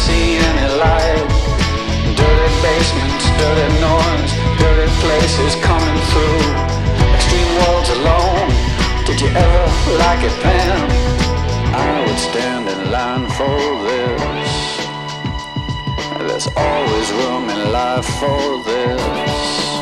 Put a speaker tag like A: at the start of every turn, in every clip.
A: see any light. Dirty basements, dirty noise, dirty places coming through. Extreme worlds alone. Did you ever like it, Pam? I would stand in line for this. There's always room in life for this.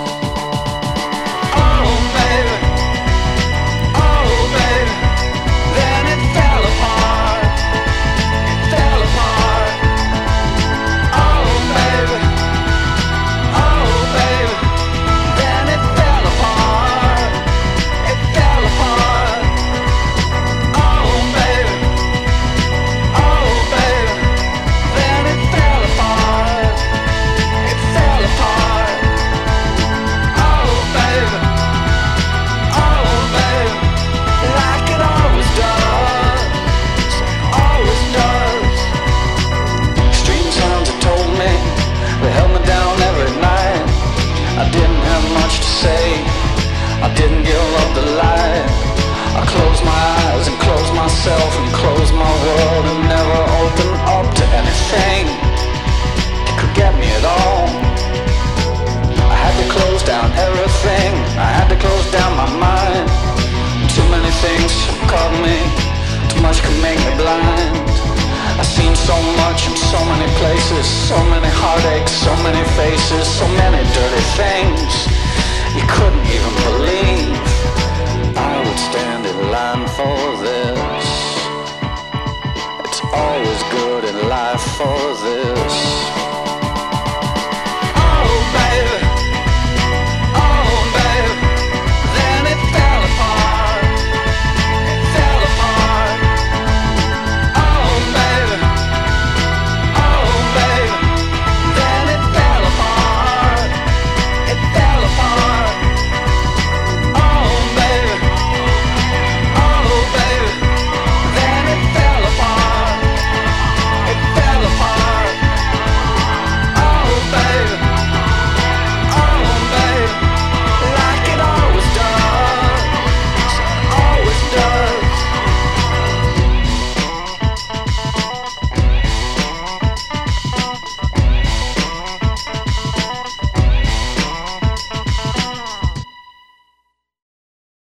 A: Oh baby, oh baby, then it fell apart. It fell apart. Oh baby, oh baby, then it fell apart. It fell apart. Oh baby, oh baby, then it fell apart. It fell apart. Oh baby, oh baby, like it always does, always does. Street sounds have told me, they held me down every night. I didn't have much to say, I didn't give up the light. I closed my eyes and closed myself and closed my world and never opened up to anything that could get me at all. I had to close down everything, I had to close down my mind. Too many things caught me, too much could make me blind. I've seen so much in so many places, so many heartaches, so many faces, so many dirty things you couldn't even believe. I would stand in line for this.